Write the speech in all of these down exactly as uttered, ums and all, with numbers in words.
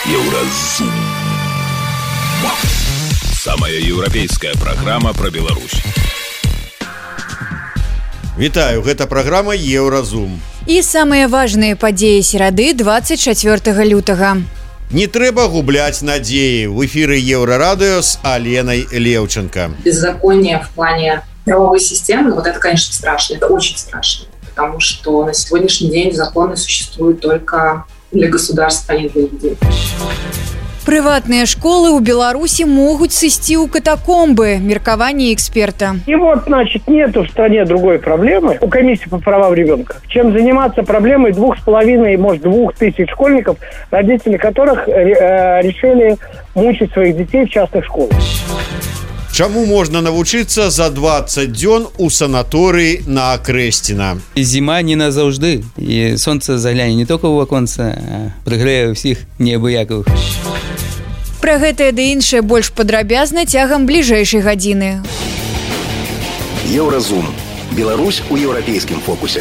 Еўразум. Самая еўрапейская праграма пра Беларусь. Вітаю, гэта праграма Еўразум. І самыя важныя падзеі серады двадцать чацвёртага лютага. Не трэба губляць надзеі. В эфіры Еўрарадыё с Аленой Левченко. Беззаконие в плане правовой системы, вот это, конечно, страшно. Это очень страшно. Потому что на сегодняшний день законы существуют только для государства, а не для людей. Прыватныя школы ў Беларусі могуць сысці ў катакомбы. Меркаванне эксперта. И вот, значит, нету в стране другой проблемы у комиссии по правам ребенка, чем заниматься проблемой двух с половиной, может, двух тысяч школьников, родители которых э, решили мучить своих детей в частных школах. Чаму можна навучыцца за двадцать дзён у санаторыі на Акрэсціна? Зіма не назаўжды, і сонца загляне не толькі ў аконца, а прыгрэе ўсіх неабыякавых. Пра гэтае ды іншае больш падрабязна цягам бліжэйшай гадзіны. Еўразум. Беларусь у еўрапейскім фокусе.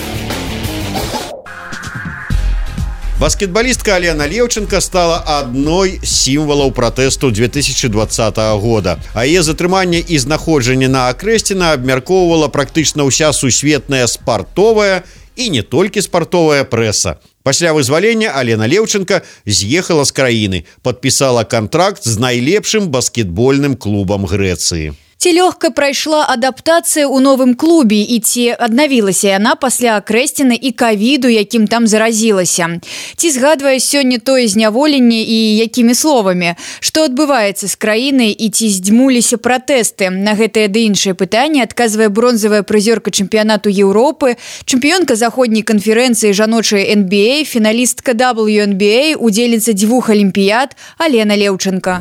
Баскетболистка Алена Левченко стала адной з сімвалаў пратэсту две тысячи двадцатого года. А яе затрыманне і знаходжанне на Акрэсціна абмяркоўвала практычна ўся сусветная спартовая і не толькі спартовая прэса. Пасля вызвалення Алена Левченко з'ехала з краіны, падпісала кантракт з найлепшым баскетбольным клубам Грэцыі. Ці лёгка прайшла адаптацыя ў новым клубе і ці аднавілася яна пасля Акрэсціна і ковіду, якім там заразілася? Ці згадвае сёння тое зняволенне і якімі словамі? Што адбываецца з краінай і ці здзьмуліся пратэсты? На гэтае ды іншае пытанне адказвае бронзавая прызёрка чэмпіянату Еўропы, чэмпіёнка заходняй канферэнцыі жаночай эн би эй, фіналістка дабл ю эн би эй, удзельніца дзвюх алімпіяд Алена Левченко.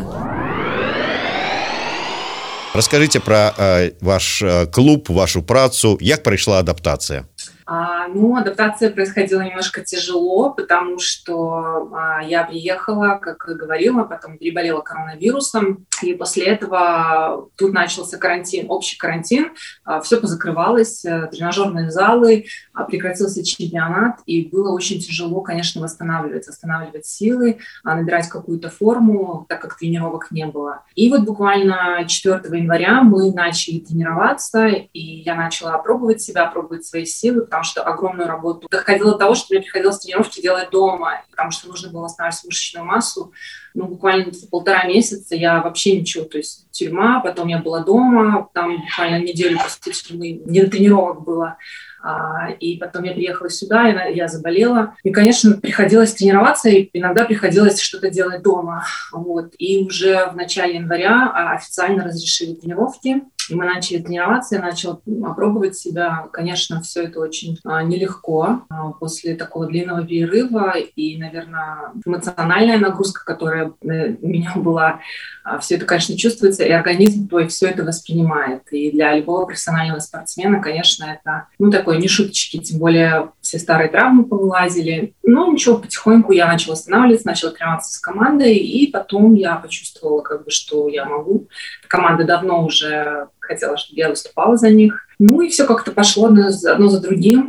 Расскажите про э, ваш э, клуб, вашу працу. Як пройшла адаптация? А, ну, адаптация происходила немножко тяжело, потому что а, я приехала, как и говорила, потом переболела коронавирусом, и после этого тут начался карантин, общий карантин, а, все позакрывалось, тренажерные залы, а, прекратился чемпионат, и было очень тяжело, конечно, восстанавливать, восстанавливать силы, а, набирать какую-то форму, так как тренировок не было. И вот буквально четвёртого января мы начали тренироваться, и я начала пробовать себя, пробовать свои силы, потому что огромную работу. Доходило до того, что мне приходилось тренировки делать дома, потому что нужно было восстанавливать мышечную массу. Ну, буквально полтора месяца я вообще ничего, то есть тюрьма, потом я была дома, там буквально неделю после тюрьмы не до тренировок было. А, и потом я приехала сюда, я, я заболела. И, конечно, приходилось тренироваться, и иногда приходилось что-то делать дома. Вот. И уже в начале января официально разрешили тренировки. И мы начали тренироваться, я начала опробовать себя. Конечно, все это очень а, нелегко а, после такого длинного перерыва. И, наверное, эмоциональная нагрузка, которая у меня была, а, все это, конечно, чувствуется, и организм твой все это воспринимает. И для любого профессионального спортсмена, конечно, это ну, такое не шуточки, тем более все старые травмы повылазили. Но ничего, потихоньку я начала восстанавливаться, начала тренироваться с командой, и потом я почувствовала, как бы, что я могу. Команда давно уже хотела, чтобы я выступала за них. Ну и все как-то пошло одно за, одно за другим.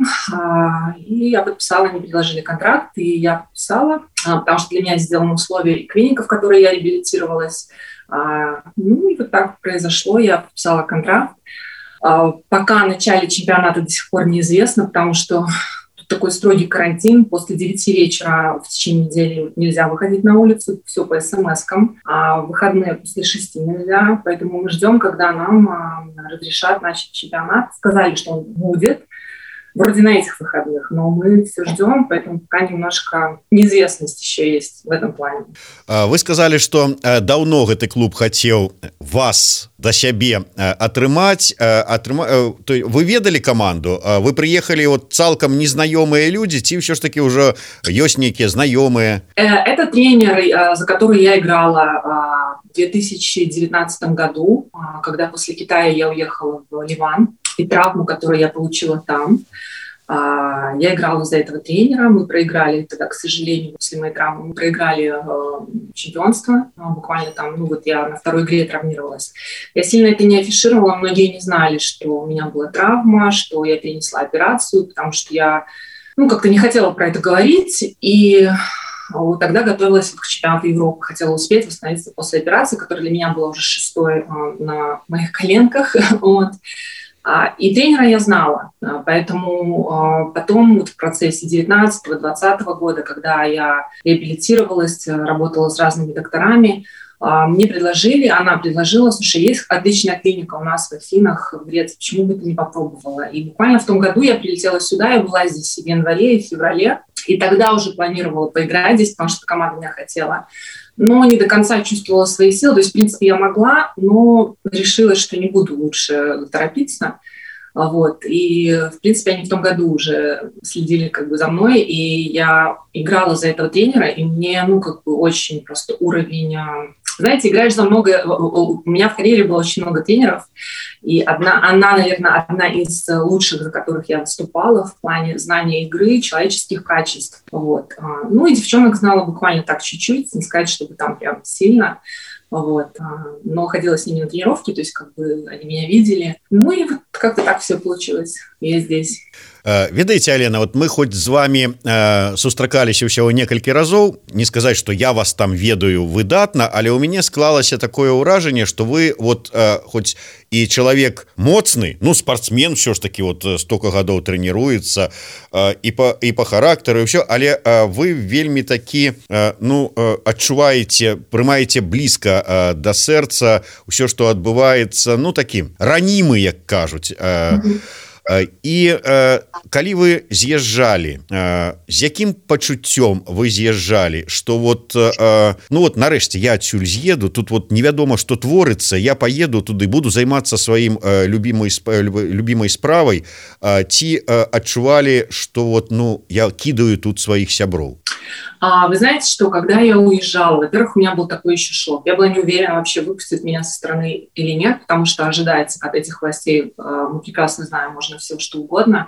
И я подписала, они предложили контракт, и я подписала, потому что для меня сделаны условия клиников, в которые я реабилитировалась. Ну и вот так произошло, я подписала контракт. Пока о начале чемпионата до сих пор неизвестно, потому что такой строгий карантин. После девяти вечера в течение недели нельзя выходить на улицу, все по смс-кам, а в выходные после шести нельзя. Поэтому мы ждем, когда нам а, разрешат начать чемпионат. Сказали, что он будет вроде на этих выходных, но мы все ждем, поэтому пока немножко неизвестность еще есть в этом плане. Вы сказали, что давно гэты клуб хотел вас до сябе атрымаць, атрыма... Вы ведали команду? Вы приехали вот цалкам незнаёмыя люди, ці все ж таки уже ёсць нейкія знаёмыя? Это тренер, за который я играла в две тысячи девятнадцатом году, когда после Китая я уехала в Ливан, и травму, которую я получила там. Я играла за этого тренера, мы проиграли тогда, к сожалению, после моей травмы, мы проиграли э, чемпионство, буквально там, ну вот я на второй игре травмировалась. Я сильно это не афишировала, многие не знали, что у меня была травма, что я перенесла операцию, потому что я, ну, как-то не хотела про это говорить, и Вот, тогда готовилась к чемпионату Европы, хотела успеть восстановиться после операции, которая для меня была уже шестой на моих коленках. Вот. И тренера я знала, поэтому потом вот в процессе девятнадцатого-двадцатого года, когда я реабилитировалась, работала с разными докторами, мне предложили, она предложила, слушай, есть отличная клиника у нас в Афинах, в Греции, почему бы ты не попробовала? И буквально в том году я прилетела сюда, я была здесь и в январе, и в феврале, и тогда уже планировала поиграть здесь, потому что команда меня хотела, но не до конца чувствовала свои силы, то есть, в принципе, я могла, но решила, что не буду лучше торопиться. Вот. И, в принципе, они в том году уже следили как бы за мной, и я играла за этого тренера, и мне, ну, как бы очень просто уровень... Знаете, играешь за много... У меня в карьере было очень много тренеров, и одна, она, наверное, одна из лучших, за которых я выступала в плане знания игры, человеческих качеств. Вот. Ну, и девчонок знала буквально так чуть-чуть, не сказать, чтобы там прям сильно. Вот. Но ходила с ними на тренировки, то есть как бы они меня видели. Ну и вот как-то так все получилось. Я здесь. Ведаеце, Алена, вот мы хоть з вами э, сустракаліся ўсяго некалькі разоў, не сказаць, што я вас там ведаю выдатна, але ў мяне склалася такое ўражанне, што вы вот э, хоць і чалавек моцны, ну спартсмен все ж таки вот столько гадоў трэніруецца э, і по і по характару і ўсё, але э, вы вельмі такі э, ну э, адчуваеце, прымаеце блізка э, да сэрца ўсё, што адбываецца, ну такім ранімы, як кажуць. Э, І э, калі вы з'язджалі, э, з якім пачуццём вы з'язджалі, што вот э, ну вот нарэшце я адсюль з'еду, тут вот невядома, што творыцца, я паеду туды, буду займацца сваім э, любімай, любімай справай, э, ці э, адчувалі, што вот ну я кідаю тут сваіх сяброў? А, вы знаете, что когда я уезжала, во-первых, у меня был такой еще шок. Я была не уверена, вообще выпустят меня со страны или нет, потому что ожидается от этих властей, мы прекрасно знаем, можно все что угодно.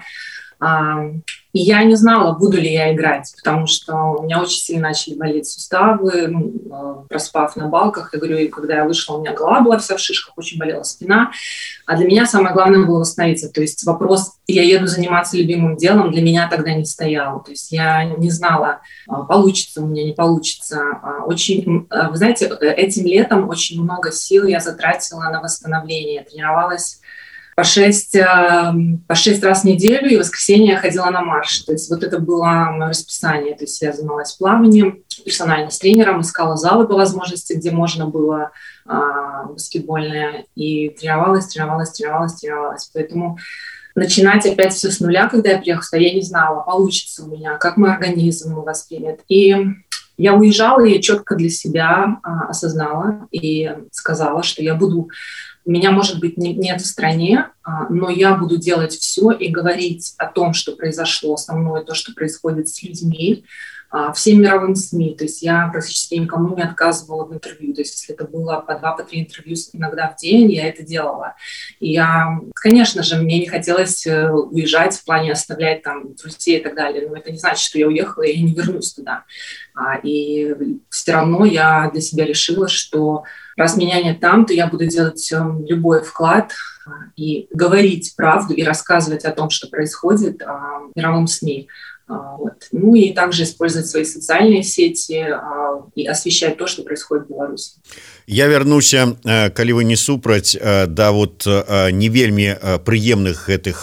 И я не знала, буду ли я играть, потому что у меня очень сильно начали болеть суставы, ну, проспав на балках. Я говорю, и когда я вышла, у меня голова была вся в шишках, очень болела спина. А для меня самое главное было восстановиться. То есть вопрос, я еду заниматься любимым делом, для меня тогда не стоял. То есть я не знала, получится у меня, не получится. Очень, вы знаете, этим летом очень много сил я затратила на восстановление. Тренировалась по шесть, по шесть раз в неделю, и в воскресенье я ходила на марш. То есть вот это было мое расписание. То есть я занималась плаванием, персонально с тренером, искала залы по возможности, где можно было а, баскетбольное, и тренировалась, тренировалась, тренировалась, тренировалась. Поэтому начинать опять все с нуля, когда я приехала, я не знала, получится у меня, как мой организм воспримет. И я уезжала, и я четко для себя а, осознала и сказала, что я буду... Меня, может быть, не, нет в стране, но я буду делать все и говорить о том, что произошло со мной, то, что происходит с людьми, всем мировым СМИ. То есть я практически никому не отказывала в интервью. То есть если это было по два, по три интервью иногда в день, я это делала. И я, конечно же, мне не хотелось уезжать в плане оставлять там друзей и так далее. Но это не значит, что я уехала, и я не вернусь туда. И все равно я для себя решила, что раз меня нет там, то я буду делать любой вклад и говорить правду и рассказывать о том, что происходит в мировом СМИ. Вот. Ну и также использовать свои социальные сети и освещать то, что происходит в Беларуси. Я вернуся, калі вы не супраць, да вот не вельмі прыемных гэтых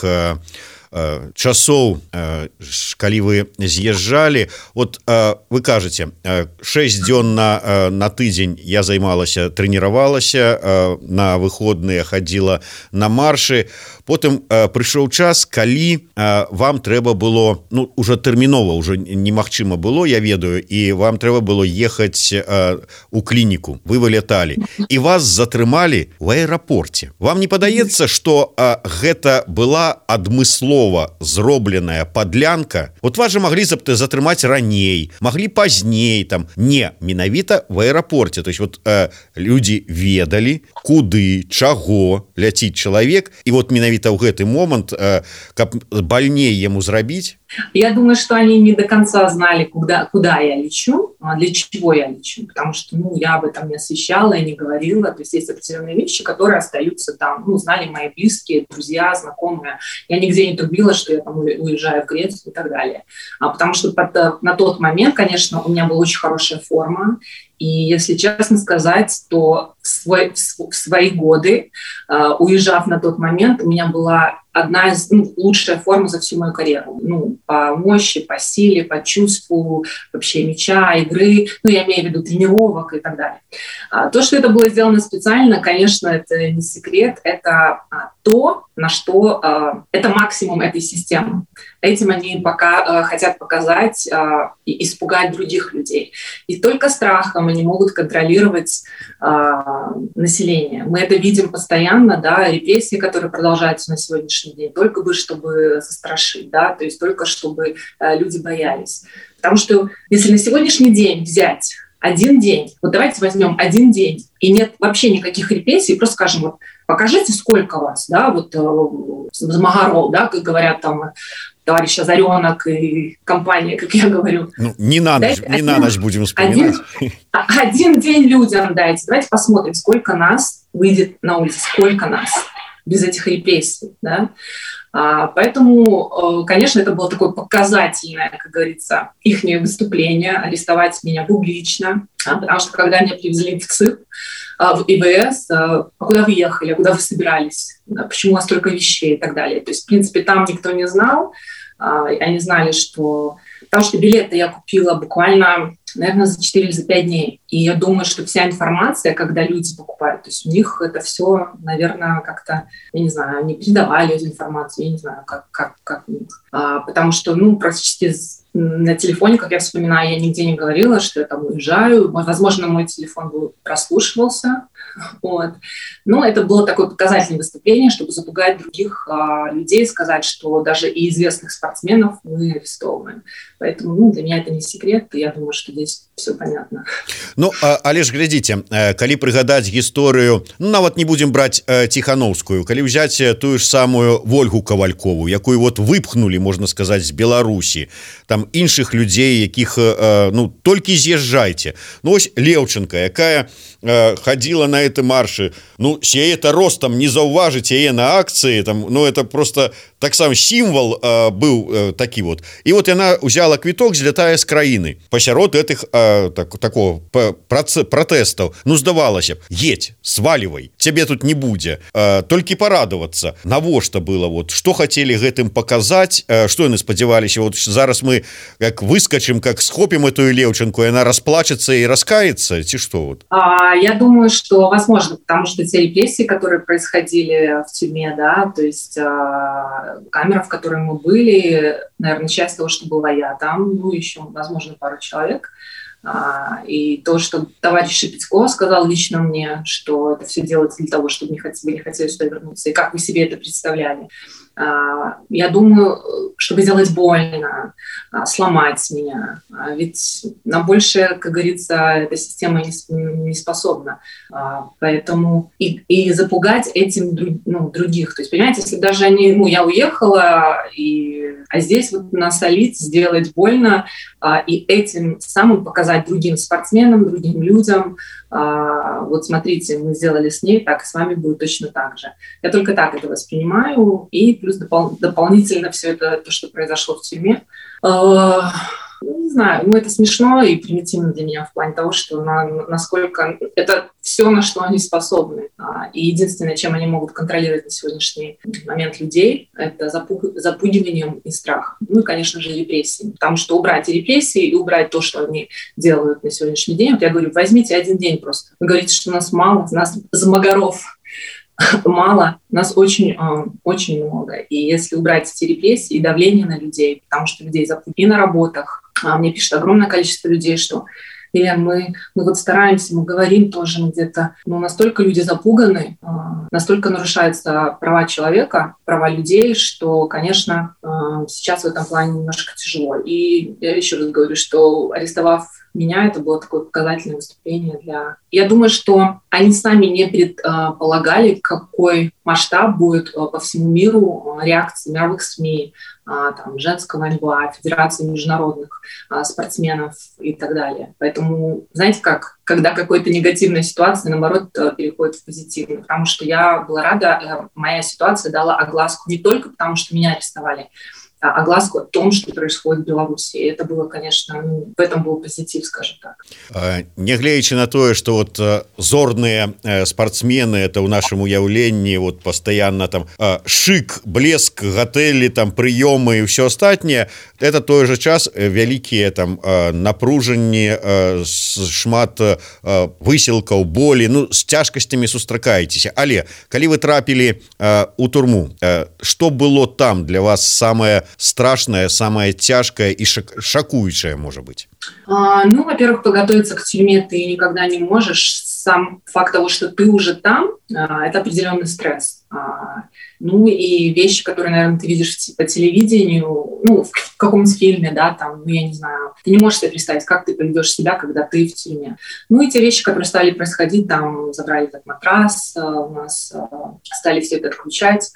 часоў, калі вы з'язджалі. Вот вы кажаце, шэсць дзён на, на тыдзень я займалася, трэніравалася, на выходныя хадзіла на маршы. Потым прыйшоў час, калі вам трэба было, ну уже тэрмінова, уже немагчыма было, я ведаю, і вам трэба было ехаць у клініку. Вы выляталі і вас затрымалі в аэрапорце. Вам не падаецца, што гэта была адмыслова зробленая падлянка? Вот вас же маглі затрымаць раней, маглі пазней, там не, менавіта в аэрапорце. То есть вот людзі ведалі, куды, чаго ляціць чалавек, і вот менавіта ў гэты момант, каб бальней яму зрабіць, Я думаю, что они не до конца знали, куда, куда я лечу, для чего я лечу, потому что ну, я об этом не освещала и не говорила. То есть есть определенные вещи, которые остаются там. Ну, знали мои близкие, друзья, знакомые. Я нигде не трубила, что я там уезжаю в Грецию и так далее. А потому что под, на тот момент, конечно, у меня была очень хорошая форма. И если честно сказать, то в, свой, в свои годы, э, уезжав на тот момент, у меня была одна из ну, лучшая форма за всю мою карьеру. Ну, по мощи, по силе, по чувству вообще мяча, игры, ну, я имею в виду тренировок и так далее. А, то, что это было сделано специально, конечно, это не секрет, это а, то, на что а, это максимум этой системы. Этим они пока а, хотят показать а, и испугать других людей. И только страхом они могут контролировать а, население. Мы это видим постоянно, да, репрессии, которые продолжаются на сегодняшний день, только бы чтобы застрашить, да, то есть только чтобы а, люди боялись. Потому что если на сегодняшний день взять один день, вот давайте возьмем один день, и нет вообще никаких репрессий, просто скажем, вот покажите, сколько вас, да, вот Змагаров, да, как говорят там товарищ Озаренок и компания, как я говорю. Ну, не на ночь, не один, на ночь будем вспоминать. Один, один день людям дайте. Давайте посмотрим, сколько нас выйдет на улицу, сколько нас без этих репрессий, да. А, поэтому, конечно, это было такое показательное, как говорится, их выступление, арестовать меня публично, а, потому что когда меня привезли в ЦИП, в ИВС, а куда вы ехали, а куда вы собирались, почему у вас столько вещей и так далее. То есть, в принципе, там никто не знал, они знали, что... Потому что билеты я купила буквально, наверное, за четыре или за пять дней. И я думаю, что вся информация, когда люди покупают, то есть у них это все, наверное, как-то, я не знаю, они передавали эту информацию, я не знаю, как, как, как у них. А, потому что, ну, практически на телефоне, как я вспоминаю, я нигде не говорила, что я там уезжаю. Возможно, мой телефон был, прослушивался. Вот. Но это было такое показательное выступление, чтобы запугать других а, людей, сказать, что даже и известных спортсменов мы арестовываем. Поэтому ну, для меня это не секрет, и я думаю, что здесь все понятно. Ну, але ж глядзіце, калі прыгадаць гісторыю, ну, нават не будзем браць Ціхановскую, калі ўзяць тую ж самую Вольгу Кавалькову, якую вот выпхнули, можна сказаць, з Беларусі, там іншых людзей, якіх ну, толькі з'язджайце. Ну, ось Левченко, якая ходила на этой марше, ну, сей-то ростом не заўважыць яе на акцыі, там, ну, это просто так сам сімвал э, быў э, такі вот. І вот яна ўзяла квіток, злятае з краіны. Пасярод этих э, так, такого пратэстаў. Ну, здавалася б, едь, сваливай, цябе тут не будзе. Э, толькі порадавацца. Навошта было? Вот, што хацелі гэтым паказаць? Э, што яны спадзяваліся? Вот зараз мы как выскочым, как схопім эту Левченку, и она расплачется и раскается? Ці што? Вот? А, я думаю, что возможно, потому что те репрессии, которые происходили в тюрьме, да, то есть а, камера, в которой мы были, наверное, часть того, что была я там, ну, еще, возможно, пару человек. А, и то, что товарищ Шепетько сказал лично мне, что это все делается для того, чтобы не хотели, не хотели сюда вернуться, и как вы себе это представляли. А, я думаю, чтобы сделать больно, а, сломать меня. А, ведь на большее, как говорится, эта система не, не способна. А, поэтому и, и запугать этим ну, других. То есть, понимаете, если даже они, ну, я уехала, и, а здесь вот насолить, сделать больно, а, и этим самым показать другим спортсменам, другим людям, а, вот смотрите, мы сделали с ней, так и с вами будет точно так же. Я только так это воспринимаю, и плюс допол- дополнительно все это, то, что произошло в тюрьме. А, ну, не знаю, ну это смешно и примитивно для меня в плане того, что на, насколько это все, на что они способны. А, и единственное, чем они могут контролировать на сегодняшний момент людей, это запуг- запугиванием и страх. Ну и, конечно же, репрессии. Потому что убрать репрессии и убрать то, что они делают на сегодняшний день, вот я говорю, возьмите один день просто. Вы говорите, что у нас мало, у нас Змагаров мало, нас очень, очень много. И если убрать эти репрессии и давление на людей, потому что людей запугивают и на работах, мне пишет огромное количество людей, что Елена, мы, мы вот стараемся, мы говорим тоже где-то, но настолько люди запуганы, настолько нарушаются права человека, права людей, что, конечно, сейчас в этом плане немножко тяжело. И я еще раз говорю, что арестовав меня это было такое показательное выступление для... Я думаю, что они сами не предполагали, какой масштаб будет по всему миру реакции мировых СМИ, там, женского эн бэ а, Федерации международных спортсменов и так далее. Поэтому, знаете как, когда какая-то негативная ситуация, наоборот, переходит в позитивную. Потому что я была рада, моя ситуация дала огласку не только потому, что меня арестовали, а огласку о том, что происходит в Беларуси. И это было, конечно, ну, в этом был позитив, скажем так. Нягледзячы на тое, что вот зорныя спортсмены, это ў нашым уяўленні вот постоянно там шик, блеск, гатэлі, там прыёмы і ўсё астатняе, это той же час вялікія там напружанні, шмат высілкаў, болі, ну з цяжкасцямі сустракаецеся. Але калі вы трапілі у турму, што было там для вас самае страшное, самое тяжкое и шок- шокующее, может быть? А, ну, во-первых, подготовиться к тюрьме ты никогда не можешь. Сам факт того, что ты уже там, а, это определенный стресс. А, ну, и вещи, которые, наверное, ты видишь по телевидению, ну, в каком-нибудь фильме, да, там, ну, я не знаю, ты не можешь себе представить, как ты поведешь себя, когда ты в тюрьме. Ну, и те вещи, которые стали происходить, там, забрали этот матрас, у нас стали все это отключать.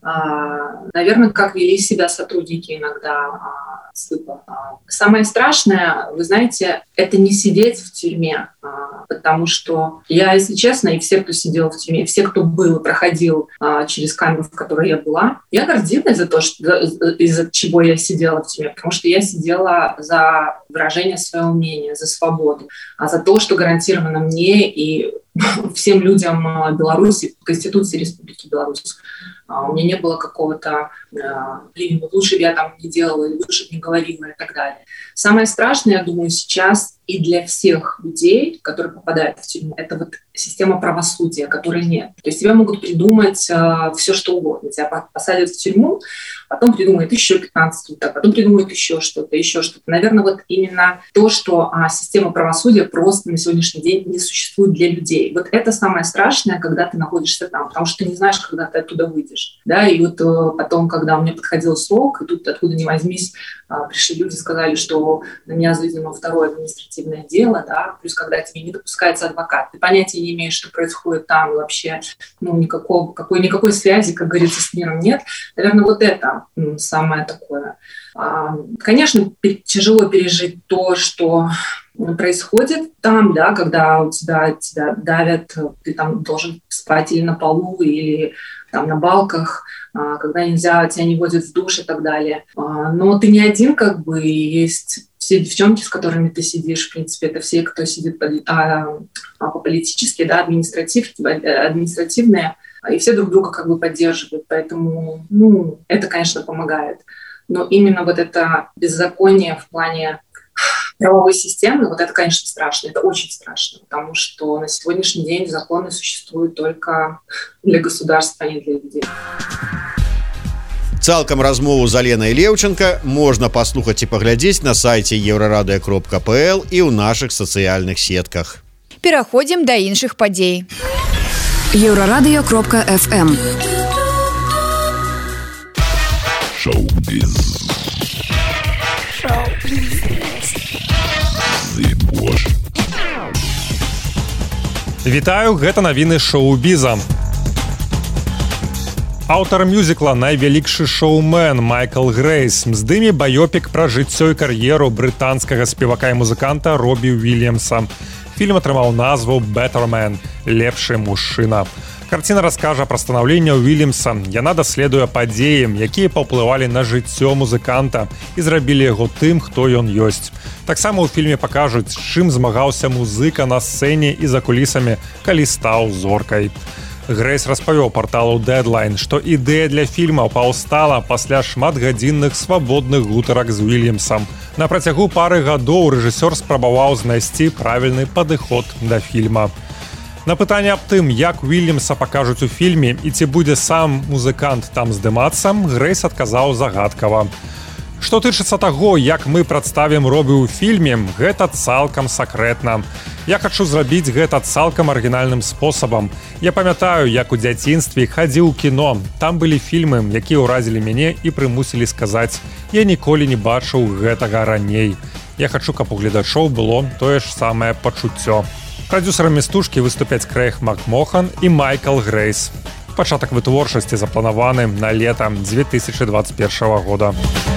Uh, наверное, как вели себя сотрудники иногда uh, СЫПа. Uh, самое страшное, вы знаете, это не сидеть в тюрьме, uh, потому что я, если честно, и все, кто сидел в тюрьме, все, кто был и проходил uh, через камеру, в которой я была, я гордилась за то, что, из-за чего я сидела в тюрьме, потому что я сидела за выражение своего мнения, за свободу, а за то, что гарантировано мне и всем людям Беларуси, Конституции Республики Беларусь. У меня не было какого-то, блин, лучше бы я там не делала, или лучше бы не говорила и так далее. Самое страшное, я думаю, сейчас и для всех людей, которые попадают в тюрьму, это вот система правосудия, которой нет. То есть тебя могут придумать э, все, что угодно. Тебя посадят в тюрьму, потом придумают еще пятнадцать суток, потом придумают еще что-то, еще что-то. Наверное, вот именно то, что а, система правосудия просто на сегодняшний день не существует для людей. Вот это самое страшное, когда ты находишься там, потому что ты не знаешь, когда ты оттуда выйдешь. Да? И вот э, потом, когда у меня подходил срок, и тут откуда ни возьмись, э, пришли люди, сказали, что на меня заведено второе административное дело, да? Плюс когда тебе не допускается адвокат, ты понятия не имеешь, что происходит там, и вообще ну, никакого, какой, никакой связи, как говорится, с миром нет. Наверное, вот это ну, самое такое. А, конечно, тяжело пережить то, что происходит там, да, когда у тебя, тебя давят, ты там должен спать или на полу, или там на балках, а, когда нельзя, тебя не водят в душ и так далее. А, но ты не один, как бы, есть все девчонки, с которыми ты сидишь, в принципе, это все, кто сидит по, а, по политически, да, административ, административные, и все друг друга как бы поддерживают, поэтому, ну, это, конечно, помогает. Но именно вот это беззаконие в плане правовой системы, вот это, конечно, страшно, это очень страшно, потому что на сегодняшний день законы существуют только для государства, а не для людей. Цалкам размову з Аленай Леўчынка можна паслухаць і паглядзець на сайце еўрарадыё кропка пэ эл і ў нашых сацыяльных сетках. Пераходзім да іншых падзей. еўрарадыё кропка эф эм. Шоу-біз. Вітаю, гэта навіны шоу-біза. Аўтар мюзікла «Найвялікшы шоумен» Майкл Грэйс здыме баёпік пра жыццё і кар'еру брытанскага спевака і музыканта Робі Уільямса. Фільм атрымаў назву «Better Man» – «Лепшы мужчына». Карціна раскажа пра станаўленне Уільямса. Яна даследуе падзеі, якія паўплывалі на жыццё музыканта і зрабілі яго тым, хто ён ёсць. Таксама ў фільме пакажуць, з чым змагаўся музыка на сцэне і за кулісамі, калі стаў зоркай. Грэйс распавёў парталу Deadline, што ідэя для фільма паўстала пасля шматгадзінных свабодных гутарак з Уільямсам. На працягу пары гадоў рэжысёр спрабаваў знайсці правільны падыход да фільма. На пытанне аб тым, як Уільямса пакажуць у фільме і ці будзе сам музыкант там здымацца, Грэйс адказаў загадкава. Што тычыцца таго, як мы прадставім Робі ў фільме, гэта цалкам сакрэтна. Я хачу зрабіць гэта цалкам арыгінальным спосабам. Я памятаю, як у дзяцінстве хадзіў у кіно. Там былі фільмы, якія ўразілі мяне і прымусілі сказаць: «Я ніколі не бачыў гэтага раней». Я хачу, каб у гледачоў было тое ж самае пачуццё. Прадзюсарамі стужкі выступяць Крэйг Макмохан і Майкл Грэйс. Пачатак вытворчасці запланаваны на лета две тысячи двадцать первого года.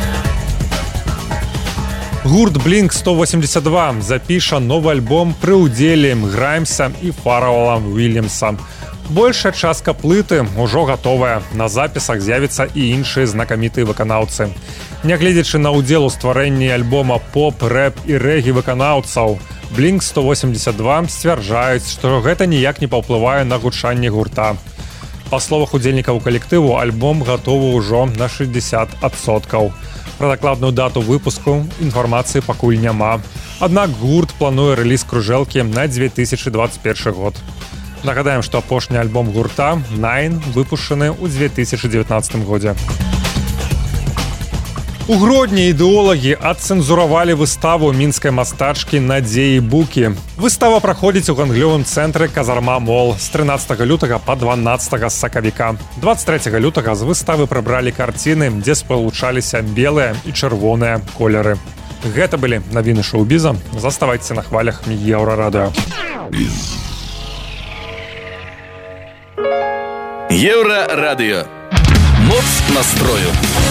Гурт Блинк сто восемьдесят два запіша новы альбом пры ўдзеле Граймса і Фарауэла Уильямса. Большая частка плыты ўжо гатовая. На запісах з'явяцца і іншыя знакамітыя выканаўцы. Нягледзячы на ўдзел у стварэнні альбома поп, рэп і рэгі выканаўцаў, Блинк сто восемьдесят два сцвярджаюць, што гэта ніяк не паўплывае на гучанне гурта. Па словах удзельнікаў калектыву, альбом гатовы ўжо на шестьдесят адсоткаў. Пра дакладную дату выпуску інфармацыі пакуль няма. Аднак гурт плануе рэліз кружэлкі на две тысячи двадцать первый год. Нагадаем, што апошні альбом гурта «Nine» выпушчаны ў две тысячи девятнадцатым годзе. У Гродні ідэолагі адцэнзуравалі выставу мінскай мастачкі Надзеі Букі. Выстава праходзіць у гандлёвым цэнтры «Казарма Мол» з трынаццатага лютага па дванаццатага сакавіка. двадцать трэцяга лютага з выставы прыбралі карціны, дзе спалучаліся белыя і чырвоныя колеры. Гэта былі навіны шоу-біза. Заставайцеся на хвалях Еўрарадыё. Еўрарадыё. Моц настрою.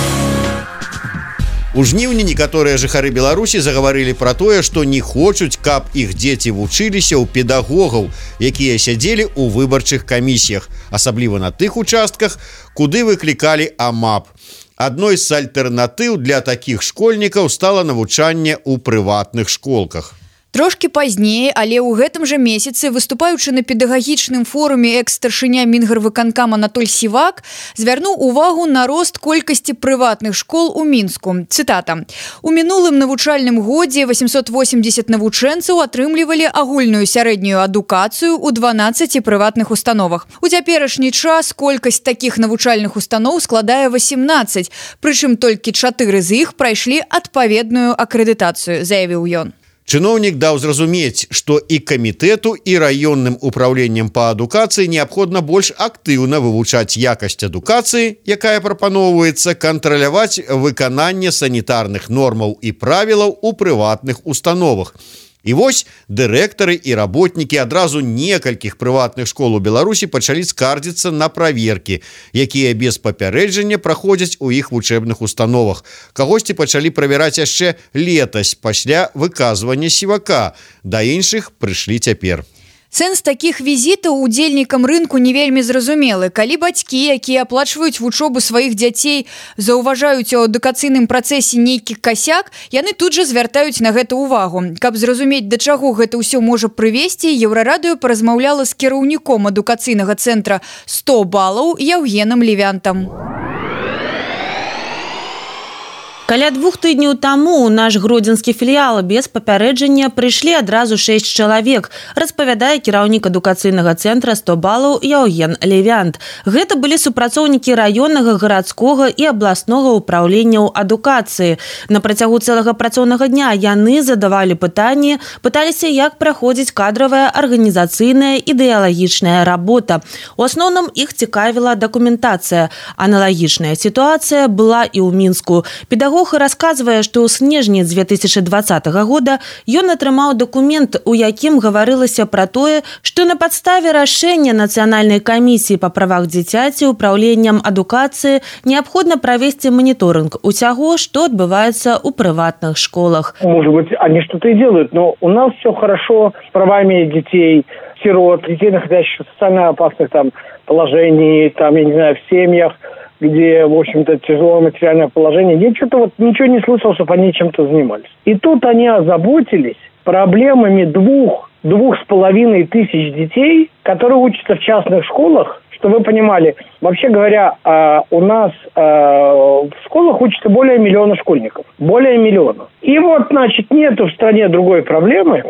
У жніўні некаторыя жыхары Беларусі загаварылі пра тое, што не хочуць, каб іх дзеці вучыліся ў педагогаў, якія сядзелі ў выбарчых камісіях, асабліва на тых участках, куды выклікалі АМАП. Адной з альтэрнатыў для такіх школьнікаў стала навучанне ў прыватных школках. Трошкі пазней, але ў гэтым жа месяцы, выступаючы на педагагічным форуме экс-старшыня Мінгарвыканкама Анатоль Сівак звярнуў увагу на рост колькасці прыватных школ у Мінску. Цытата. У мінулым навучальным годзе восемьсот восемьдесят навучэнцаў атрымлівалі агульную сярэднюю адукацыю ў дванаццаці прыватных установах. У цяперашні час колькасць такіх навучальных устаноў складае восемнадцать, прычым толькі чатыры з іх прайшлі адпаведную акрэдытацыю, заявіў ён. Чыноўнік даў зразумець, што і камітэту, і раённым управленнем па адукацыі неабходна больш актыўна вывучаць якасць адукацыі, якая прапаноўваецца, кантраляваць выкананне санітарных нормаў і правілаў у прыватных установах. І вось дырэктары і работнікі адразу некалькіх прыватных школ у Беларусі пачалі скардзіцца на праверкі, якія без папярэджання праходзяць у іх вучэбных установах. Кагосьці пачалі правяраць яшчэ летась пасля выказвання Сівака, да іншых прыйшлі цяпер. Сэнс такіх візітаў удзельнікам рынку не вельмі зразумелы. Калі бацькі, якія аплачваюць вучобу сваіх дзяцей, заўважаюць у адукацыйным працэсе нейкі касяк, яны тут жа звяртаюць на гэта ўвагу. Каб зразумець, да чаго гэта ўсё можа прывесці, Еўрарадыё паразмаўляла з кіраўніком адукацыйнага цэнтра сто балаў Яўгенам Левянтам. Каля двух тыдняў таму ў наш гродзенскі філіял без папярэджання прыйшлі адразу шэсць чалавек, распавядае кіраўнік адукацыйнага цэнтра сто балаў Яўген Левянт. Гэта былі супрацоўнікі раённага, гарадскога і абласнога ўпраўленняў адукацыі. На працягу цэлага працоўнага дня яны задавалі пытанні, пыталіся, як праходзіць кадравая, арганізацыйная, ідэалагічная работа. У асноўным іх цікавіла дакументацыя. Аналагічная сітуацыя была і ў Мінску. Педагог расказвае, што ў снежні две тысячи двадцатага года ён атрымаў дакумент, у якім гаварылася пра тое, што на падставе рашэння Нацыянальнай камісіі па правах дзіцяці управленнем адукацыі неабходна правесці моніторинг усяго, што адбываецца ў прыватных школах. Может быть, они что-то и делают, но у нас все хорошо с правами детей, сирот, детей, находящихся в социально опасных там положении, там, я не знаю, в семьях, где, в общем-то, тяжелое материальное положение. Я что-то вот ничего не слышал, чтобы они чем-то занимались. И тут они озаботились проблемами двух, двух с половиной тысяч детей, которые учатся в частных школах. Чтобы вы понимали, вообще говоря, у нас в школах учатся более миллиона школьников. Более миллиона. И вот, значит, нету в стране другой проблемы,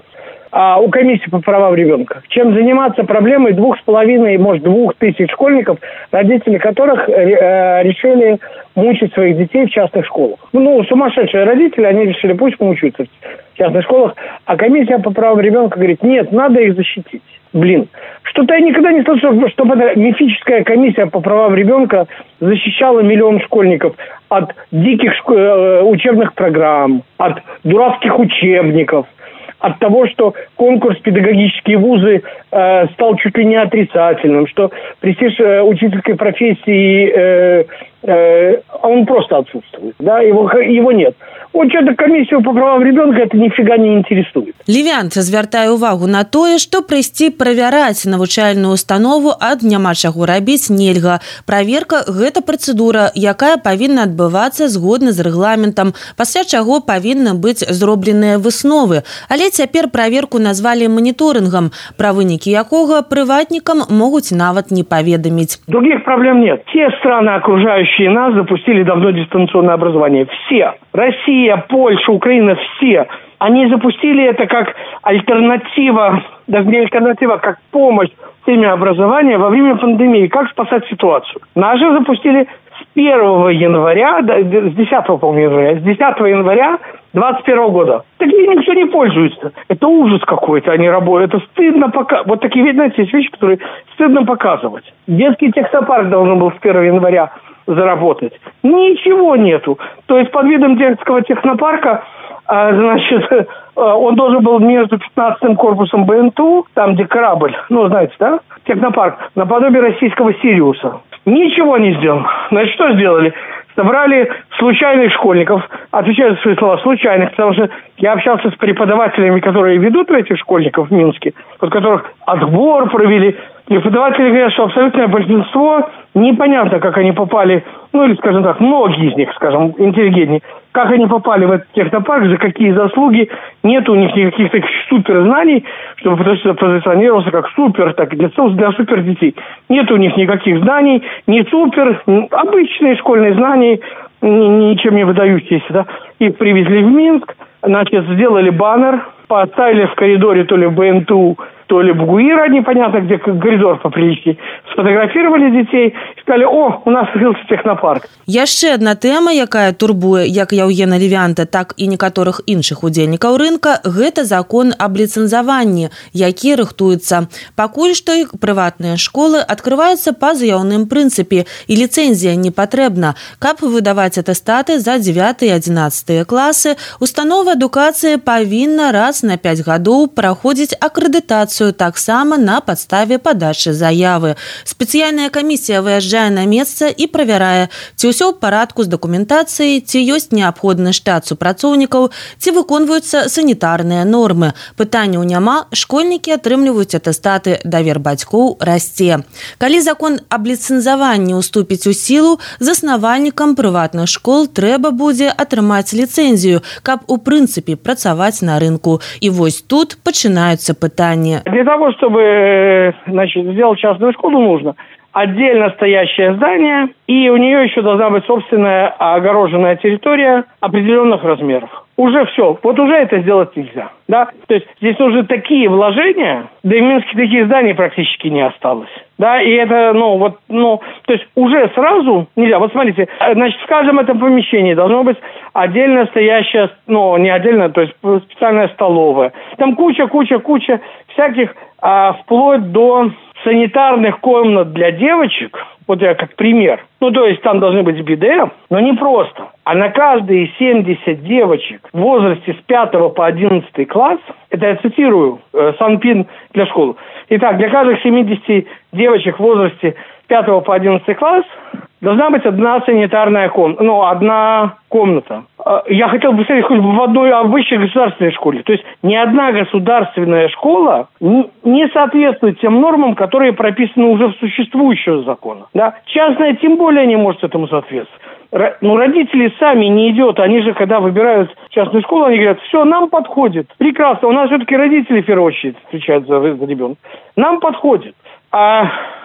а, у комиссии по правам ребенка, чем заниматься проблемой двух с половиной, может, двух тысяч школьников, родители которых э, решили мучить своих детей в частных школах. Ну, сумасшедшие родители, они решили, пусть мучаются в частных школах, а комиссия по правам ребенка говорит, нет, надо их защитить. Блин, что-то я никогда не слышал, чтобы эта мифическая комиссия по правам ребенка защищала миллион школьников от диких шко- э, учебных программ, от дурацких учебников, от того, что конкурс педагогические вузы э, стал чуть ли не отрицательным, что престиж э, учительской профессии, э, э, он просто отсутствует, да, его, его нет. Вот что-то комиссию по правам ребенка это нифига не интересует. Левянт звяртае увагу на тое, што прыйсці правяраць навучальную установу ад няма чаго рабіць нельга. Праверка – гэта працэдура, якая павінна адбывацца згодна з рэгламентам, пасля чаго павінны быць зробленыя высновы. Але цяпер праверку назвалі маніторынгам, пра вынікі якога прыватнікам могуць нават не паведаміць. Других проблем нет. Все страны, окружающие нас, запустили давно дистанционное образование. Все. Россия, Польша, Украина, все. Они запустили это как альтернатива, даже не альтернатива, как помощь теме образования во время пандемии. Как спасать ситуацию? Наши запустили с первого января, с десятого, по-моему, января, с десятого января двадцать первого года. Такие никто не пользуется. Это ужас какой-то, они работают. Это стыдно показывать. Вот такие, знаете, есть вещи, которые стыдно показывать. Детский технопарк должен был с первого января заработать. Ничего нету. То есть под видом детского технопарка, а, значит, он должен был между пятнадцатым корпусом бэ эн тэ у, там где корабль, ну знаете, да, технопарк, наподобие российского Сириуса. Ничего не сделано. Значит, что сделали? Собрали случайных школьников, отвечаю за свои слова, случайных, потому что я общался с преподавателями, которые ведут этих школьников в Минске, от которых отбор провели. Преподаватели говорят, что абсолютное большинство непонятно, как они попали, ну или, скажем так, многие из них, скажем, интеллигентнее, как они попали в этот технопарк, за какие заслуги, нет у них никаких таких супер знаний, чтобы позиционировался как супер, так и для, для супер детей. Нет у них никаких знаний, не супер, обычные школьные знания, ничем не выдающиеся, да. Их привезли в Минск, значит, сделали баннер, поставили в коридоре то ли бэ эн тэ у, то ли Бугуира, непонятно где, коридор поприличней, сфотографировали детей и сказали, о, у нас открылся технопарк. Яшчэ адна тэма, якая турбуе як Яўгена Левянта, так і некаторых іншых удзельнікаў рынка, гэта закон аб ліцэнзаванні, які рыхтуецца. Пакуль што і прыватныя школы адкрываюцца па заяўным прынцыпе, і ліцэнзія не патрэбна. Каб выдаваць атэстаты за дзевятыя і адзінаццатыя класы, установа адукацыі павінна раз на пяць гадоў праходзіць акрэдытацыю таксама на падставе падачы заявы. Спецыяльная камісія выязджае на месца і правярае, ці ўсё ў парадку з дакументацыяй, ці ёсць неабходны штат супрацоўнікаў, ці выконваюцца санітарныя нормы. Пытанняў няма, школьнікі атрымліваюць атэстаты, давер бацькоў расце. Калі закон аб ліцэнзаванні ўступіць у сілу, заснавальнікам прыватных школ трэба будзе атрымаць ліцэнзію, каб у прынцыпе працаваць на рынку. І вось тут пачынаюцца пытанні. Для того, чтобы, значит, сделать частную школу, нужно отдельно стоящее здание, и у нее еще должна быть собственная огороженная территория определенных размеров. Уже все. Вот уже это сделать нельзя. Да? То есть здесь нужны такие вложения, да и в Минске таких зданий практически не осталось. Да, и это, ну, вот, ну, то есть уже сразу нельзя. Вот смотрите, значит, в каждом этом помещении должно быть отдельно стоящая, ну, не отдельно, то есть специальная столовая. Там куча, куча, куча всяких, а, вплоть до санитарных комнат для девочек. Вот я как пример. Ну, то есть там должны быть биде, но не просто. А на каждые семьдесят девочек в возрасте с пятого по одиннадцатый класс, это я цитирую, э, Санпин для школы. Итак, для каждых семидесяти девочек в возрасте с пятого по одиннадцатый класс должна быть одна санитарная комната, ну, одна комната. Я хотел бы сказать, хоть в одной обычной государственной школе. То есть ни одна государственная школа не соответствует тем нормам, которые прописаны уже в существующем законе. Да? Частная тем более не может этому соответствовать. Ну, родители сами не идет, они же, когда выбирают частную школу, они говорят, все, нам подходит. Прекрасно, у нас все-таки родители, в первую очередь, отвечают за, за ребенка. Нам подходит. А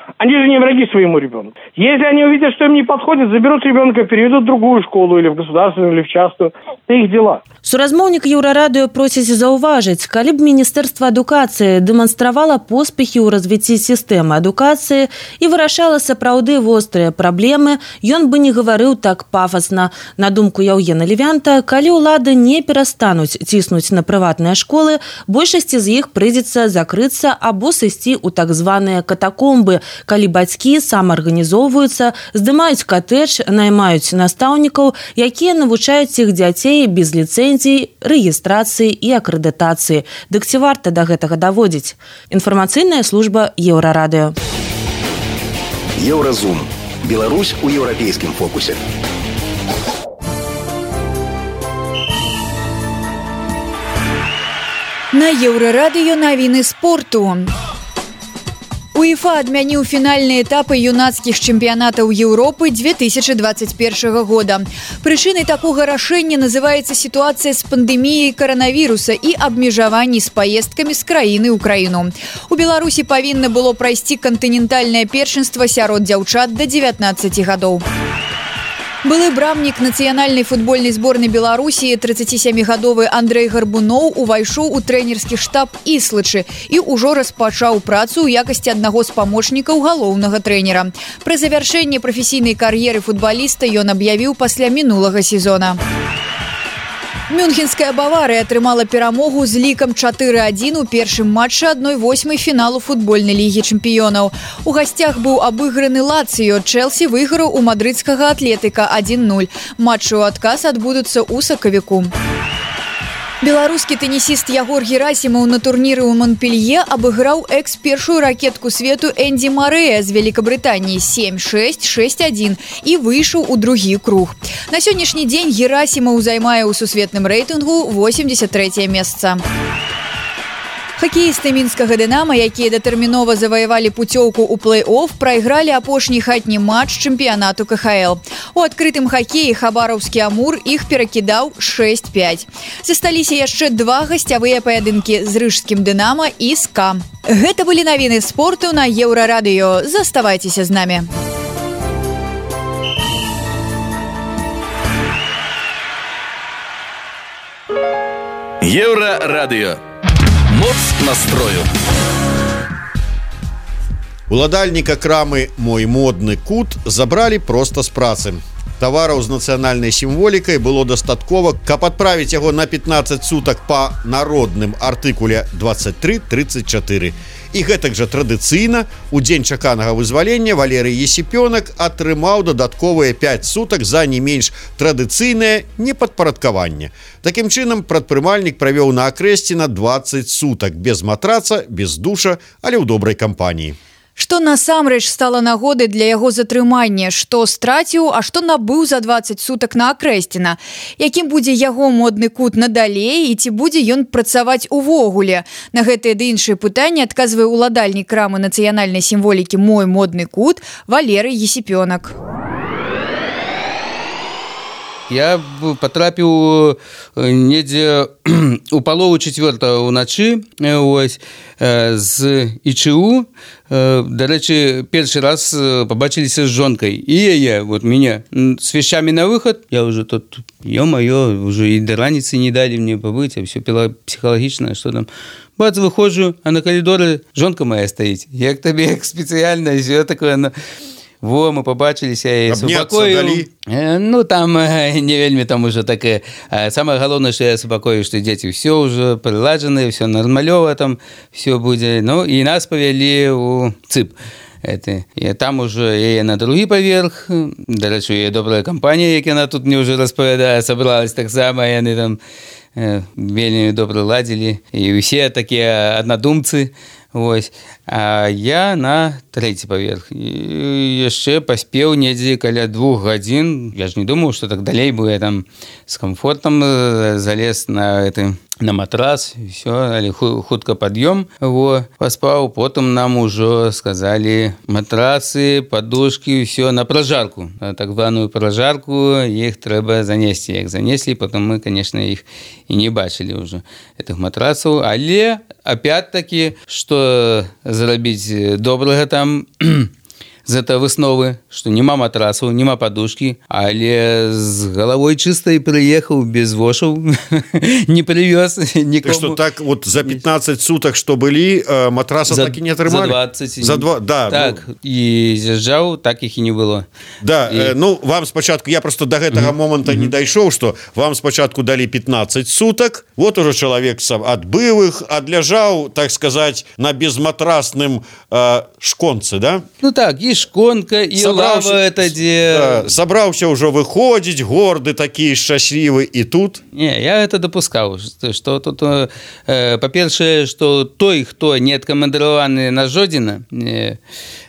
Они же не враги своему ребенку. Если они увидят, что им не подходит, заберут ребенка, переведут в другую школу, или в государственную, или в частную. Это их дела. Суразмоўнік Еўрарадыё просіць заўважыць, калі б Міністэрства адукацыі дэманстравала поспехі ў развіцці сістэмы адукацыі і вырашала сапраўды вострыя праблемы, ён бы не гаварыў так пафасна. На думку Яўгена Левянта, калі ўлады не перастануць ціснуць на прыватныя школы, большасці з іх прыйдзецца закрыцца або сысці ў так званыя катакомбы, калі бацькі самаарганізоўваюцца, здымаюць катэдж, наймаюць настаўнікаў, якія навучаюць іх дзяцей без ліцэнзій, рэгістрацыі і акрэдытацыі. Дык ці варта да гэтага даводзіць? Інфармацыйная служба Еўрарадыё. Еўразум. Беларусь у еўрапейскім фокусе. На Еўрарадыё навіны спорту. УЕФА адмяніў фінальныя этапы юнацкіх чэмпіянатаў Еўропы две тысячи двадцать первого года. Прычынай такога рашэння называецца сітуацыя з пандэміяй каранавіруса і абмежаванні з паездкамі з краіны ў краіну. У Беларусі павінна было прайсці кантынентальнае першынства сярод дзяўчат да дзевятнаццаці гадоў. Былы брамнік нацыянальнай футбольнай зборнай Беларусі трыццацісямігадовы Андрэй Гарбуноў увайшоў у трэнерскі штаб Іслачы і ўжо распачаў працу ў якасці аднаго з памочнікаў галоўнага трэнера. Пры завяршэнні прафесійнай кар'еры футбаліста ён аб'явіў пасля мінулага сезона. Мюнхенская Баварыя атрымала перамогу з лікам чатыры адзін у першым матчы адной восьмай фіналу футбольнай лігі чэмпіёнаў. У гасцях быў абыграны Лацыё, Чэлсі выйграў у мадрыдскага Атлетыка адзін нуль. Матчы ў адказ адбудуцца ў сакавіку. Беларускі тэнісіст Ягор Герасімаў на турніры ў Монпелье абыграў экс-першую ракетку свету Энді Марэя з Великабрытаніі сем шэсць шэсць адзін і выйшаў у другі круг. На сённяшні дзень Герасімаў займае ў сусветным рэйтынгу восемьдесят трэцяе месца. Хакеісты мінскага «Дынама», якія датэрмінова заваявалі пуцёўку ў плэй-офф, прайгралі апошні хатні матч чэмпіянату ка ха эл. У адкрытым хакеі хабараўскі «Амур» іх перакідаў шэсць пяць. Засталіся яшчэ два гасцявыя паядынкі з рыжскім «Дынама» і «СКА». Гэта былі навіны спорту на Еўрарадыё. Заставайцеся з намі. Еўрарадыё. Моц настрою. Уладальніка крамы «Мой модны кут» забралі проста з працы. Тавараў з нацыянальнай сімволікай было дастаткова, каб адправіць яго на пятнаццаць сутак па народным артыкуле двадцать три тридцать четыре. І гэтак жа традыцыйна у дзень чаканага вызвалення Валерый Есіпёнак атрымаў дадатковыя пяць сутак за не менш традыцыйнае непадпарадкаванне. Такім чынам, прадпрымальнік правёў на Акрэсціна двадцать сутак без матраца, без душа, але ў добрай кампаніі. Што насамрэч стала нагодай для яго затрымання, што страціў, а што набыў за двадцать сутак на Акрэсціна? Якім будзе яго модны кут надалей і ці будзе ён працаваць увогуле? На гэтыя ды іншыя пытанні адказвае уладальнік крамы нацыянальнай сімволікі «Мой модны кут» Валерый Есіпёнак. Я потрапіў недзе у палову чацвёртага ўначы ось з ІЧУ. Дарэчы, першы раз побачыліся з жонкай і яе, вот мяне с вещами на выход. Я уже тут, ё-маё, уже і да раніцы не далі мне пабыць, а все псіхалагічна, што там. Бац, выходжу, а на калідоры жонка моя стаіць. Як табе, як спецыяльна, все такое, ну... Во, мы побачилися і супакою. Ну, там не вельмі там уже таке. Самое галоўнае, што я супакою, што дзеці все уже прыладжаны, все нармалёва там, все будзе. Ну, і нас павялі ў ЦИП. Это. І там уже яе на другі паверх. Дарэчы, яе добрая кампанія, як яна тут мне уже распавядае, сабралась таксама, яны там вельмі добра ладзілі. І ўсе такія аднадумцы. Вось. А я на трэці паверх. І яшчэ паспеў недзе каля двух гадзін. Я ж не думаў, што так далей бы я там з камфортам залез на гэты на матрас, все, але хутка пад'ём, во, паспаў, потым нам ужо сказалі матрацы, подушки, все на пражарку, на так званую пражарку, іх трэба занесці. Як занеслі, потом мы, конечно, іх і не бачылі ўжо, гэтых матрацаў, але, опять-таки, што зрабіць добрага там, з гэта высновы, што няма матрасаў, няма падушкі, але з галавой чыстай прыехаў без вошаў, не прывёз нікому. Што так вот за пятнадцать сутак, што былі, матрасаў так і не атрымалі? За двадцать. За два, да. Так, ну... і з'язджаў, так іх і не было. Да, і... ну, вам спачатку, я просто до гэтага mm-hmm. момента mm-hmm. не дайшоў, што вам спачатку далі пятнадцать сутак, вот уже чалавек адбыў іх, адляжаў, так сказаць, на безматрасным э, шконцы, да? Ну так, і шконка, і сабраўся, лава это дзе... Да, сабраўся ўжо выходзіць, горды такі шчаслівы, і тут... Не, я это допускаў, што тут, э, па-першае, што той, хто не адкамандыраваны на Жодзіна, э,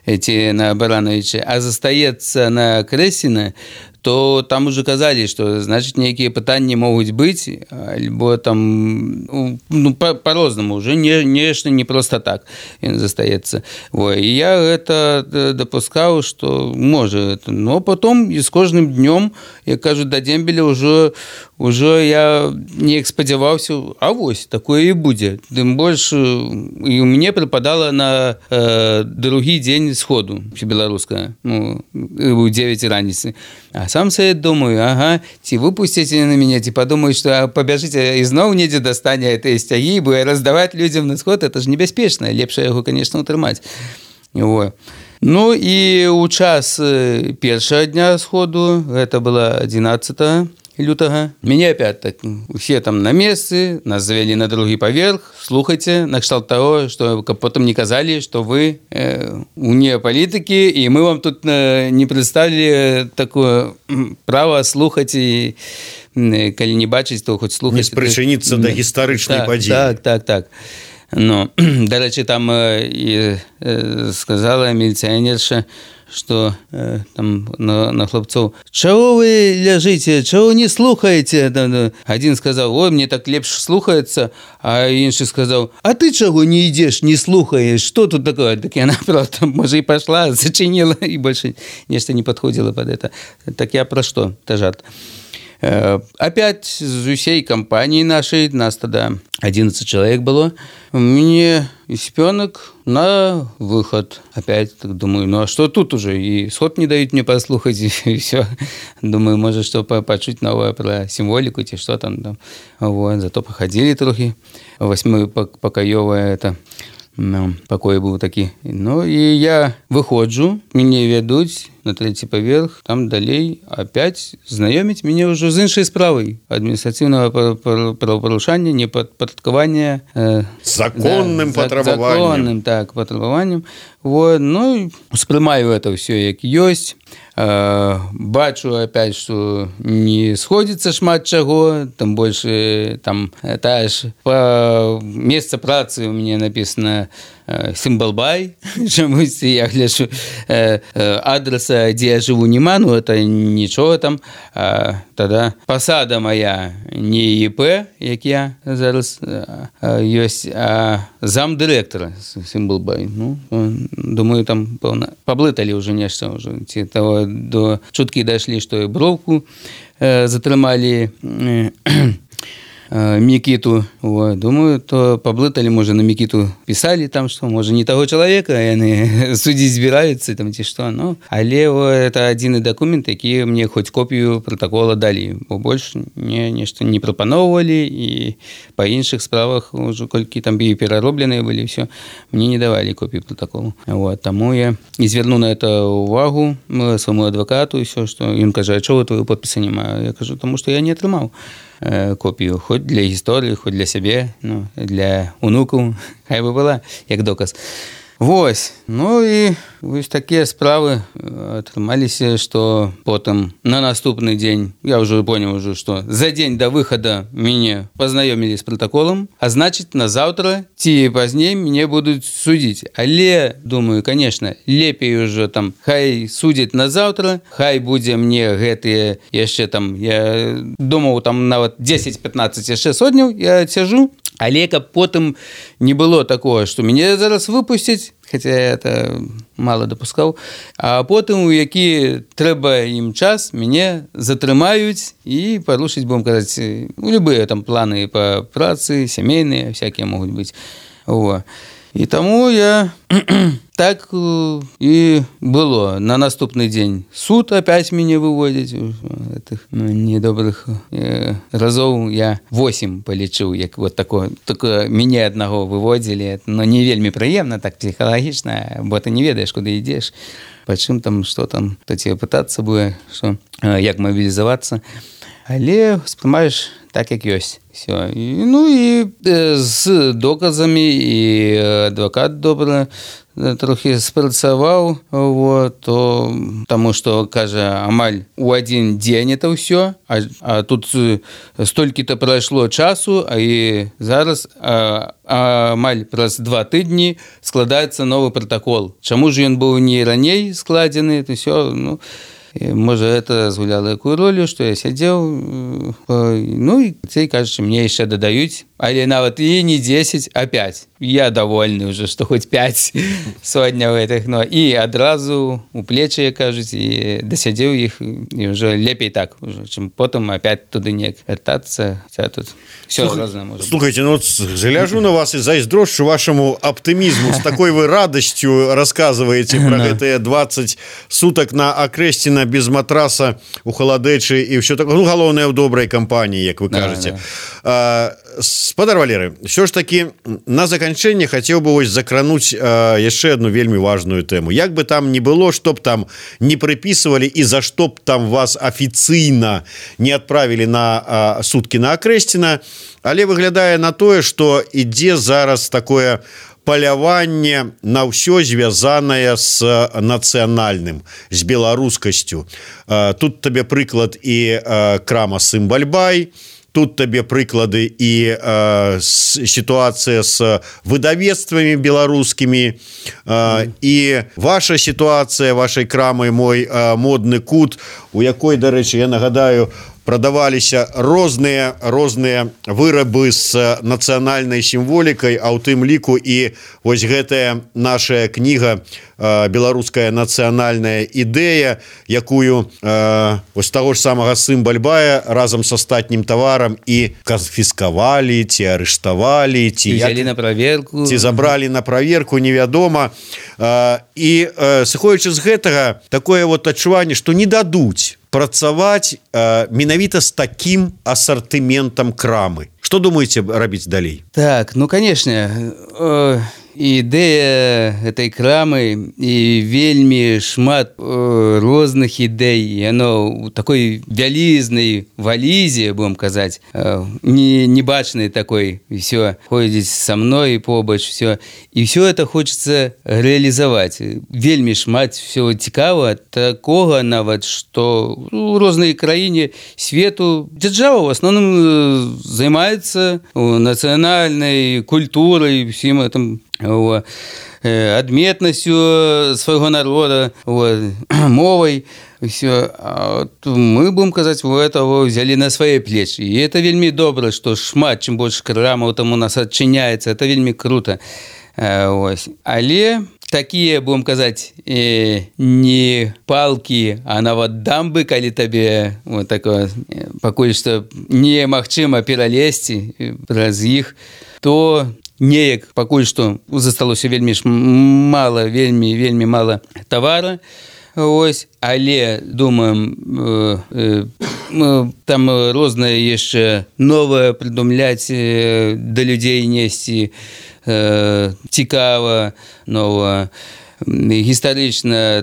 ці на Барановича, а застаецца на Крэсіна, то там уже казалі, што значыць нейкія пытанні могуць быць, альбо там ну, по-рознаму, уже не, нешта не просто так ён застаецца. Ой, і я гэта дапускаў, што можа, но потом і з кожным днём, як кажуць, да дембеля ўжо ўжо я неяк спадзяваўся, а вось такое і будзе. Тым больш і у мяне прыпадала на э, другі дзень сходу беларускага, ну, у девять раніцы. А сам себе думаю, ага, ці выпусціце на мяне, ці падумаюць, што пабяжыце і зноў недзе дастане гэтыя сцягі, бо раздаваць людзям на сход, это ж небяспечна, лепш яго, конечно, утрымаць. Во. Ну і ў час першага дня сходу, гэта было одиннадцатого лютага, мяне опять так, усе там на месцы, нас завялі на другі паверх, слухайце, накшталт таго, што каб потым не казалі, што вы э, уне палітыкі, і мы вам тут э, не прадставілі такое права слухаць, і э, калі не бачыць, то хоць слухаць. Не спрычыніцца да гістарычнай так, падзеі. Так, так, так. Ну, дарэчы, там э, і э, сказала міліцыянерша, што э, там на, на хлопцоў, чаго вы ляжыце, чаго не слухаеце? Адзін сказаў, ой, мне так лепш слухаецца, а іншы сказаў, а ты чаго не ідзеш, не слухаеш, што тут такое? Так яна, правда, можа, і пайшла, зачыніла, і больше нешта не падходзіла пад это. Так я пра што, та жарт. Э, опять з усей кампаніі нашай, нас тогда одиннадцать человек было, мне испёнок на выход. Опять так думаю, ну а что тут уже? И сход не дают мне послухать, и все. Думаю, может, что почуть новое про символику, и что там. там. Вот, зато походили трохи. Восьмипокоевое это. Ну, пакой быў такі. Ну і я выходжу, мяне вядуць на трэці паверх, там далей опять знаёміць мяне ўжо з іншай справай адміністрацыйнага правапарушання, непадпарадкавання э, законным да, патрабаваннем. Законным, так, патрабаваннем. Вот, ну, успрымаю это ўсё як ёсць. Э, бачу опять, что не сходится шмат чаго, там больше там тая ж по месца працы у меня написано э, Сімбалбай, чамусь я гляжу э, э, адреса, дзе я жыву, нема, ну это нічого там. А, тогда пасада моя не ІП, як я зараз а, а, ёсць, а замдырэктара Сімбалбай. Ну, думаю, там пэўна паблыталі ўжо нешта ўжо, ці того до чуткі дайшлі, што і броўку э, затрымалі э, э, Мікіту. Вот. Думаю, то паблыталі, можа, на Мікіту пісалі там, што, можа, не таго чалавека, яны судзіць збіраюцца, там, ці што. Ну, але о, это адзіны дакумент, які мне хоць копію пратакола далі, бо больш мне нешта не прапаноўвалі, і па іншых справах, ўжо колькі там і пераробленыя былі, ўсё, мне не давалі копію пратаколу. Вот. Таму я і звярну на это увагу свайму адвакату, і ўсё, што ён кажа, а чого твоего подпіса нема? Я кажу, таму што я не атрымаў копію, хоць для гісторыі, хоць для сябе, ну, для унукаў, хай бы была, як доказ. Вось, ну і вось такія справы атрымаліся, што потым на наступны дзень, я ўжо понял, ўжо, што за дзень да выхада мяне пазнаёмілі з пратаколам, а значыць, на заўтра ці пазней мяне будуць судзіць. Але, думаю, конечно, лепей ўжо там, хай судзяць на заўтра, хай будзе мне гэтыя яшчэ там, я думаў, там нават дзесяць-пятнаццаць яшчэ сотняў я цяжу, але каб потым не было такого, што мяне зараз выпусцяць, хотя это мало допускаў, а потым у які трэба ім час мяне затрымаюць і парушыць, будем казаць, любыя там планы па працы, сямейныя, всякія могуць быць. Во. І таму я так і было. На наступны дзень суд опять мяне выводзіць. Этих ну, недобрых э, разоў я восемь палічыў, як вот такое. Только мяне аднаго выводзілі. Но не вельмі прыемна, так псіхалагічна, бо ты не ведаеш, куды ідзеш. Пачым там, што там, хто тебе пытацца будзе, што, як мабілізавацца. Але спрымаеш так, як ёсць. Все. І, ну і э, з доказамі і адвакат добра трохі спрацаваў, вот, то, таму што, кажа, амаль у адзін дзень это ўсё, а, а тут столькі-то прайшло часу, а і зараз а, а, амаль праз два тыдні складаецца новы пратакол. Чаму ж ён быў не раней складзены, то ўсё, ну, і, можа, это згуляла якую ролю, што я сядзеў, ну і цей, кажучы, мне яшчэ дадаюць, але нават і не дзесяць, а пяць. Я довольны уже, што хоць пяць сотня в гэтых, но і адразу у плечы, як кажуць, і дасядзеў іх, і ўжо лепей так, уже, чым потым опять туды неяк вяртацца, хотя тут все розна можа. Слухайте, ну вот гляжу на вас и зайздрошчу вашему оптимизму, с такой вы радостью рассказываете про гэтые двадцать суток на Акрэсціна без матраса у халадэчы і ўсё такое, ну, галоўнае ў добрай кампаніі, як вы кажаце. Да, да. Спадар Валерый, все ж таки на заканчэнне хацеў бы вось закрануць э, яшчэ одну вельмі важную тэму. Як бы там ни было, чтоб там не прыпісывалі і за што б там вас афіцыйна не адправілі на э, суткі на Акрэсціна, але выглядае на тое, што ідзе зараз такое паляванне на ўсё звязанае з нацыянальным, з беларускасцю. Э, тут табе прыклад і э, крама Сымбальбай, тут табе прыклады і э, сітуацыя з выдавецтвамі беларускімі, э, і ваша сітуацыя вашай крамы «Мой э, модны кут», у якой, дарэчы, я нагадаю, прадаваліся розныя розныя вырабы з нацыянальнай сімволікай, а ў тым ліку і вось гэтая наша кніга «Беларуская нацыянальная ідэя», якую э, вось таго ж самага Сымбальбая разам з астатнім таварам і канфіскавалі, ці арыштавалі, ці взялі на праверку, ці забралі на праверку, невядома. Э, і э, сыходзячы з гэтага, такое вот адчуванне, што не дадуць працаваць э, менавіта з такім асартыментам крамы. Што думаеце рабіць далей? Так, ну, конечно, э, ідэя этой крамы і вельмі шмат э, розных ідэй, яно у такой вялізнай валізе, будем казаць, э, не, небачнай такой, все ходзіць са мной побач, все, і все это хочется реалізаваць. Вельмі шмат всего цікава, такога нават, што у рознай краіне свету дзяржава в основном займаецца нацыянальнай культурай, всім этом, вот, адметнасцю свайго народа, вот, мовай, все. А вот мы, будем казаць, у этого взяли на свои плечи. И это вельмі добра, что шмат, чым больше крамаў там у нас адчыняецца, это вельмі круто. Ось. Але такие, будем казаць, не палки, а нават дамбы, калі табе вот такое, пакуль што немагчыма пералезці праз іх, то неяк пакуль што засталося вельмі мала, вельмі вельмі мала тавара. Ось, але думаем, э, э, там рознае яшчэ новае прыдумляць, э, да людзей несці, э, цікава, новае. Гістарычна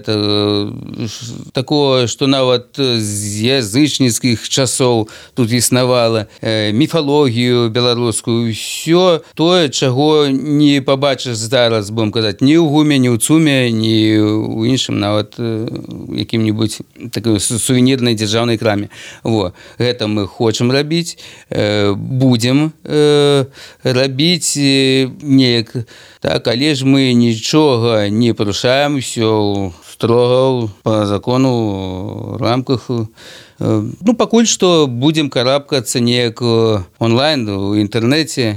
такое, што нават з язычніцкіх часоў тут існавала, міфалогію беларускую, ўсё тое, чаго не пабачыш зараз, будем казаць, ні ў гуме, ні ў цуме, ні ў іншым нават якім-небудзь такой сувенірнай дзяржаўнай краме. Во, гэта мы хочам рабіць, будзем рабіць неяк так, але ж мы нічога не парушаем, все строго по закону, в рамках. Ну, пакуль што будзем карабкацца неяк онлайн, у інтэрнэце.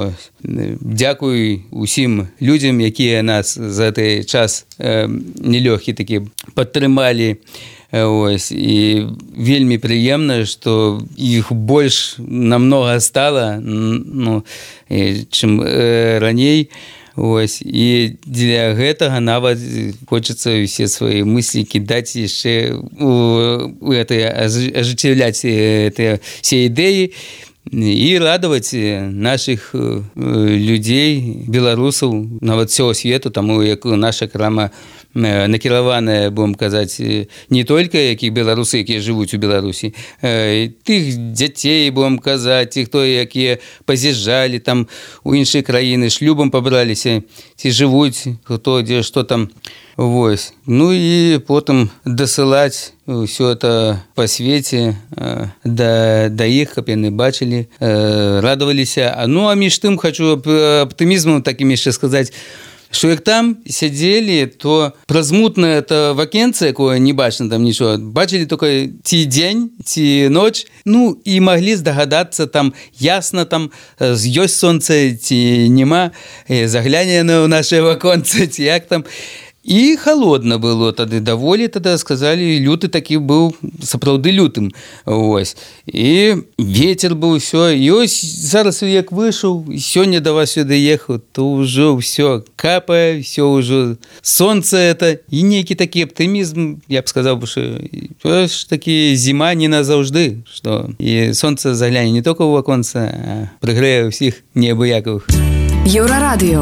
Дзякуй усім людзям, якія нас за гэты час нелёгкі такі падтрымалі. Ось, і вельмі прыемна, што іх больш намнога стала, ну, чым э, раней. Ось. І для гэтага нават хочацца ўсе свае мыслі кідаць яшчэ у, у это, ажыццяўляць гэтыя все ідэі і радаваць нашых людзей, беларусаў, нават всего свету, таму як наша крама накіраваная, будем казаць, не толькі якіх беларусы, якія жывуць у Беларусі, тых дзяцей, будем казаць, ці хто, якія паз'язджалі там у іншыя краіны, шлюбам пабраліся, ці жывуць, хто дзе, што там. Вось. Ну і потым дасылаць ўсё это па свеце да, да іх, каб яны бачылі, радаваліся. Ну, а між тым хочу аптымізмам такім яшчэ сказаць, што як там сядзелі, то праз мутнае это вакенце, якое не бачна там нічого, бачылі толькі ці дзень, ці ноч, ну і маглі здагадацца там ясна там ёсць сонца ці няма, загляне на наше ваконце, ці як там. І холодно было тады, даволі тады сказалі, люты такі быў сапраўды лютым. Ось. І ветер быў усё. І ось зараз як выйшаў, сёння да вас сюды ехаў, то ўжо ўсё капае, ўсё ўжо сонца это. І нейкі такі аптымізм, я б сказаў, што ж такі зіма не назаўжды, што і сонца загляне не толькі ў ваконца, а прыгрэе ўсіх неабыякавых. Еўрарадыё.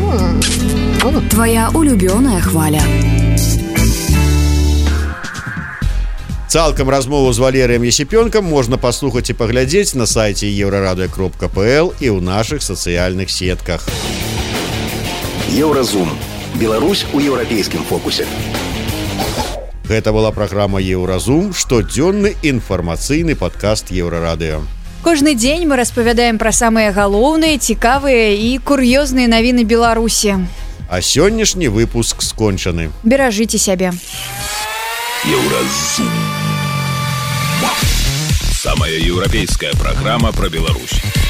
Твоя улюбёная хваля. Цалкам размову з Валерыем Есіпёнкам можна паслухаць і паглядзець на сайце еўрарадыё кропка пэ эл і ў нашых сацыяльных сетках. Еўразум. Беларусь у еўрапейскім фокусе. Гэта была праграма «Еўразум», штодзённы інфармацыйны падкаст Еўрарадыё. Кожны дзень мы распавядаем пра самыя галоўныя, цікавыя і кур'ёзныя навіны Беларусі. А сённяшні выпуск скончаны. Беражыце сябе. Еўразум. Самая еўрапейская праграма пра Беларусь.